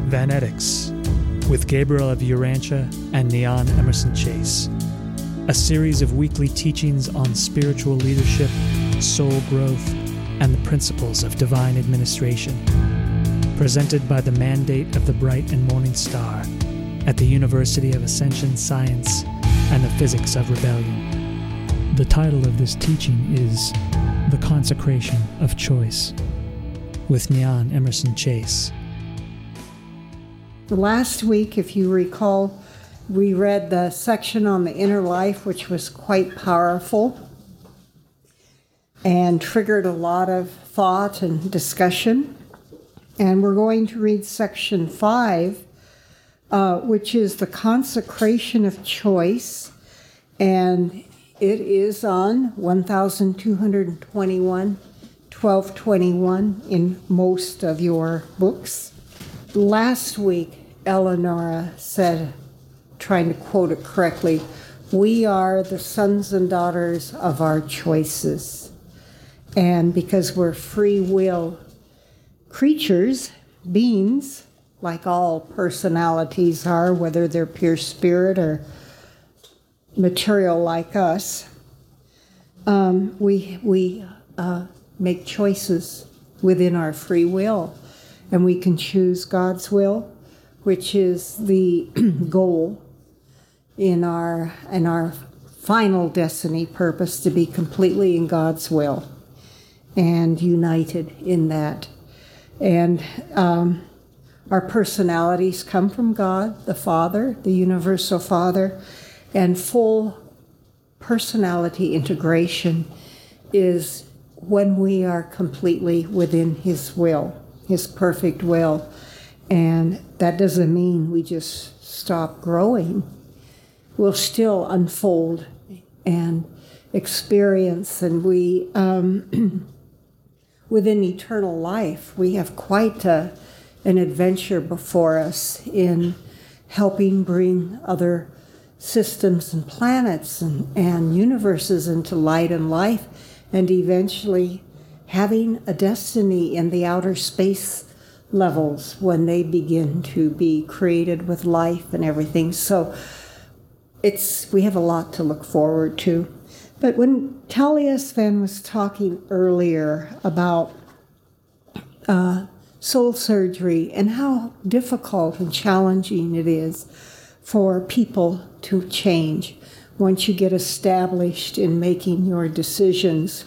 Vanetics with Gabriel of Urantia and Neon Emerson Chase. A series of weekly teachings on spiritual leadership, soul growth, and the principles of divine administration. Presented by the Mandate of the Bright and Morning Star at the University of Ascension Science and the Physics of Rebellion. The title of this teaching is The Consecration of Choice with Neon Emerson Chase. Last week, if you recall, we read the section on the inner life, which was quite powerful and triggered a lot of thought and discussion. And we're going to read section 5, which is the consecration of choice. And it is on 1221, 1221 in most of your books. Last week, Eleonora said, trying to quote it correctly, "We are the sons and daughters of our choices." And because we're free will creatures, beings, like all personalities are, whether they're pure spirit or material like us, we make choices within our free will. And we can choose God's will, which is the goal in our final destiny purpose, to be completely in God's will and united in that. And our personalities come from God, the Father, the Universal Father, and full personality integration is when we are completely within His will, His perfect will. And that doesn't mean we just stop growing. We'll still unfold and experience, and we, within eternal life, we have quite an adventure before us in helping bring other systems and planets and universes into light and life, and eventually having a destiny in the outer space levels when they begin to be created with life and everything. So we have a lot to look forward to. But when Talia Sven was talking earlier about soul surgery and how difficult and challenging it is for people to change once you get established in making your decisions,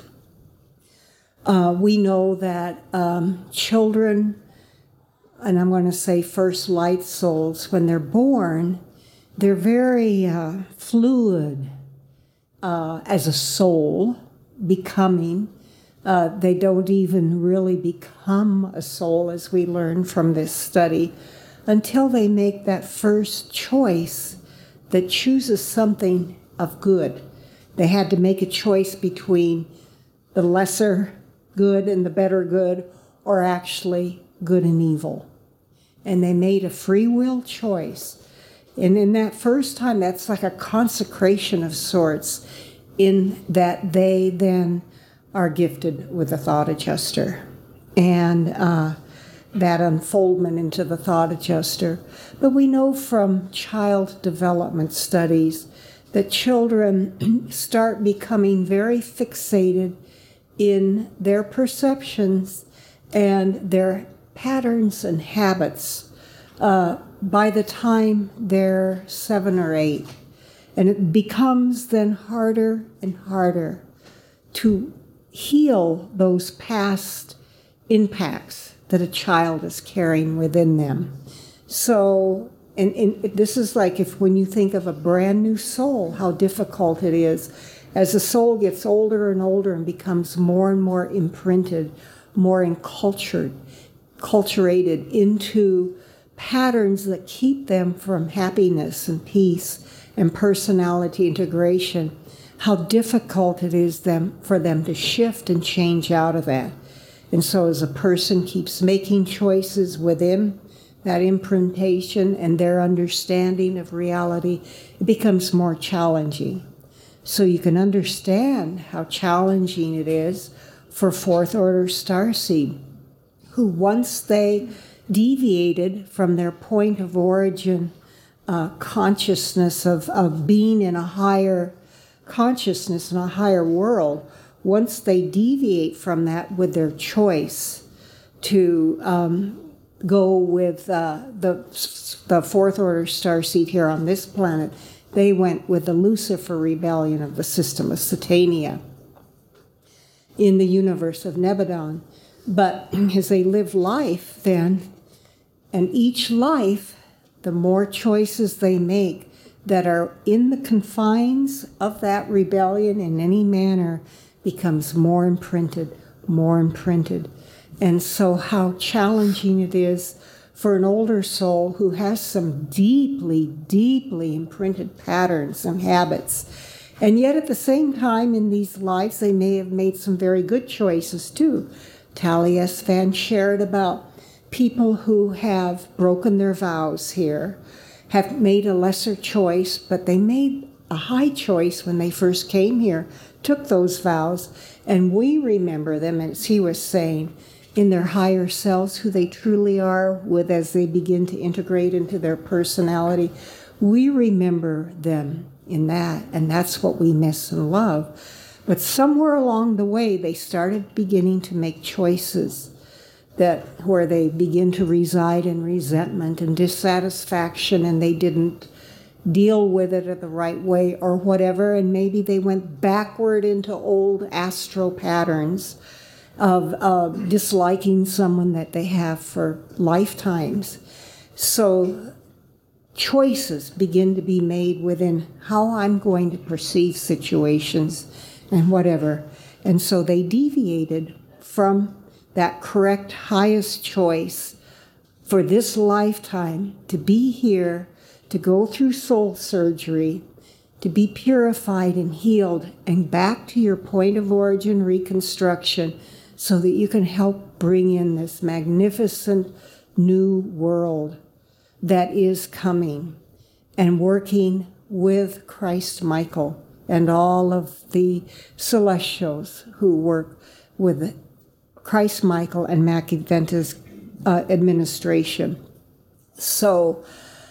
we know that children, and I'm going to say first light souls, when they're born, they're very fluid as a soul becoming. They don't even really become a soul, as we learn from this study, until they make that first choice that chooses something of good. They had to make a choice between the lesser good and the better good, or actually good and evil. And they made a free will choice. And in that first time, that's like a consecration of sorts, in that they then are gifted with a thought adjuster. And that unfoldment into the thought adjuster. But we know from child development studies that children start becoming very fixated in their perceptions and their patterns and habits by the time they're 7 or 8. And it becomes then harder and harder to heal those past impacts that a child is carrying within them. So, and this is like when you think of a brand new soul, how difficult it is. As the soul gets older and older and becomes more and more imprinted, more enculturated into patterns that keep them from happiness and peace and personality integration, how difficult it is for them to shift and change out of that. And so as a person keeps making choices within that imprintation and their understanding of reality, it becomes more challenging. So you can understand how challenging it is for fourth order starseed, who once they deviated from their point of origin consciousness of being in a higher consciousness in a higher world, once they deviate from that with their choice to go with the fourth order starseed here on this planet, they went with the Lucifer rebellion of the system of Satania in the universe of Nebadon. But as they live life then, and each life, the more choices they make that are in the confines of that rebellion in any manner becomes more imprinted. And so how challenging it is for an older soul who has some deeply, deeply imprinted patterns and habits. And yet at the same time in these lives, they may have made some very good choices too. Tally S. Van shared about people who have broken their vows here, have made a lesser choice, but they made a high choice when they first came here, took those vows, and we remember them, as he was saying, in their higher selves, who they truly are, with as they begin to integrate into their personality. We remember them in that, and that's what we miss and love. But somewhere along the way, they started beginning to make choices where they begin to reside in resentment and dissatisfaction, and they didn't deal with it the right way or whatever, and maybe they went backward into old astral patterns of disliking someone that they have for lifetimes. So choices begin to be made within how I'm going to perceive situations and whatever. And so they deviated from that correct highest choice for this lifetime, to be here, to go through soul surgery, to be purified and healed, and back to your point of origin reconstruction, so that you can help bring in this magnificent new world that is coming, and working with Christ Michael and all of the celestials who work with Christ Michael and Mackie Venta's administration. So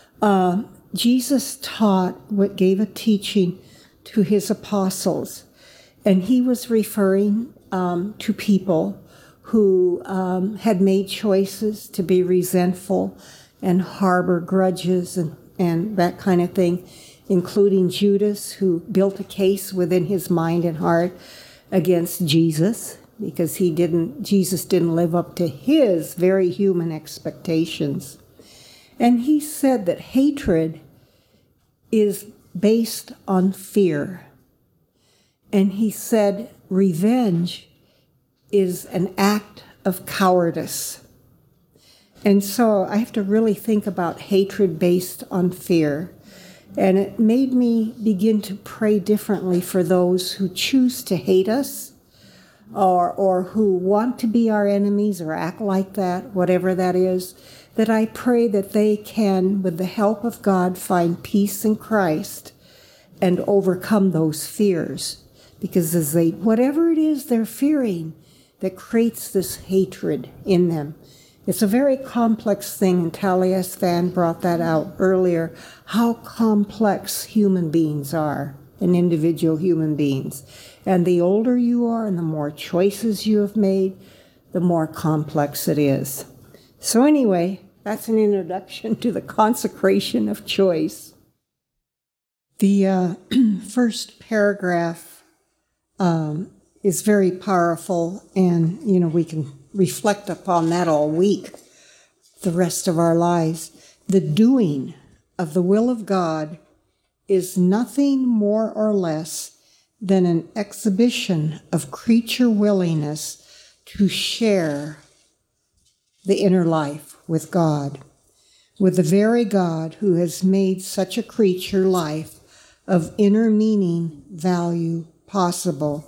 Jesus gave a teaching to his apostles, and he was referring to people who had made choices to be resentful and harbor grudges and that kind of thing, including Judas, who built a case within his mind and heart against Jesus, because Jesus didn't live up to his very human expectations. And he said that hatred is based on fear. And he said revenge is an act of cowardice. And so I have to really think about hatred based on fear. And it made me begin to pray differently for those who choose to hate us, or who want to be our enemies or act like that, whatever that is, that I pray that they can, with the help of God, find peace in Christ and overcome those fears. Because whatever it is they're fearing that creates this hatred in them, it's a very complex thing, and Tally S. Van brought that out earlier, how complex human beings are, and individual human beings. And the older you are and the more choices you have made, the more complex it is. So anyway, that's an introduction to the consecration of choice. The first paragraph is very powerful, and we can reflect upon that all week, the rest of our lives. The doing of the will of God is nothing more or less than an exhibition of creature willingness to share the inner life with God, with the very God who has made such a creature life of inner meaning, value possible.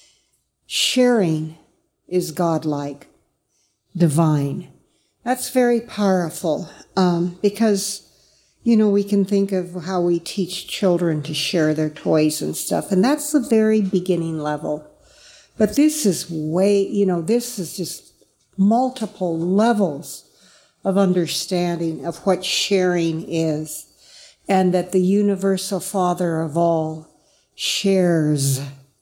Sharing is godlike, divine. That's very powerful because we can think of how we teach children to share their toys and stuff, and that's the very beginning level. But this is this is just multiple levels of understanding of what sharing is, and that the universal Father of all shares.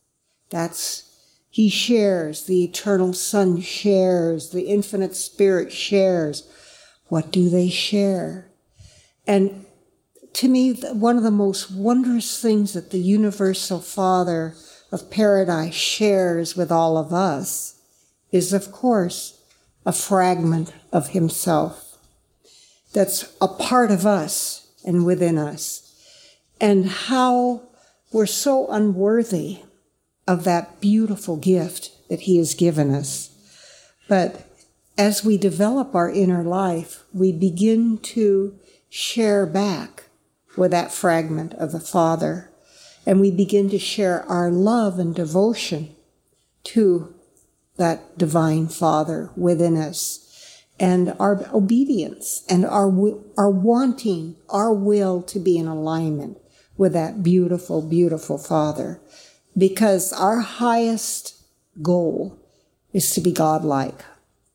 He shares, the eternal Son shares, the infinite Spirit shares. What do they share? And to me, one of the most wondrous things that the universal Father of Paradise shares with all of us is, of course, a fragment of himself that's a part of us and within us, and how we're so unworthy of that beautiful gift that he has given us. But as we develop our inner life, we begin to share back with that fragment of the Father, and we begin to share our love and devotion to that divine Father within us, and our obedience and our wanting, our will to be in alignment with that beautiful, beautiful Father, because our highest goal is to be godlike.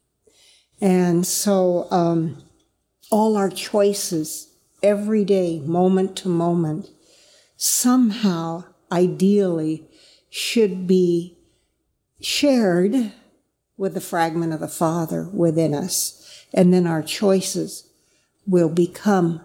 And so all our choices every day, moment to moment, somehow, ideally, should be shared with the fragment of the Father within us. And then our choices will become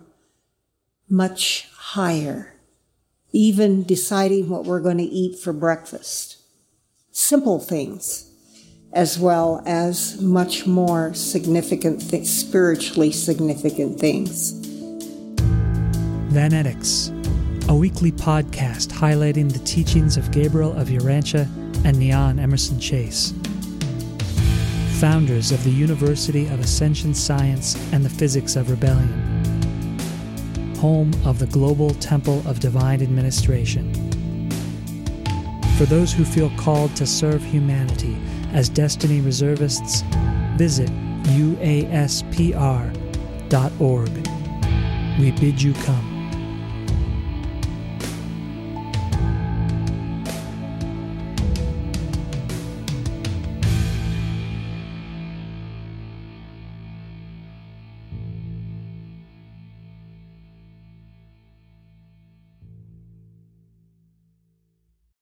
much higher, even deciding what we're going to eat for breakfast. Simple things, as well as much more significant, spiritually significant things. Vanetics, a weekly podcast highlighting the teachings of Gabriel of Urantia and Neon Emerson Chase, founders of the University of Ascension Science and the Physics of Rebellion, home of the Global Temple of Divine Administration. For those who feel called to serve humanity as Destiny Reservists, visit uaspr.org. We bid you come.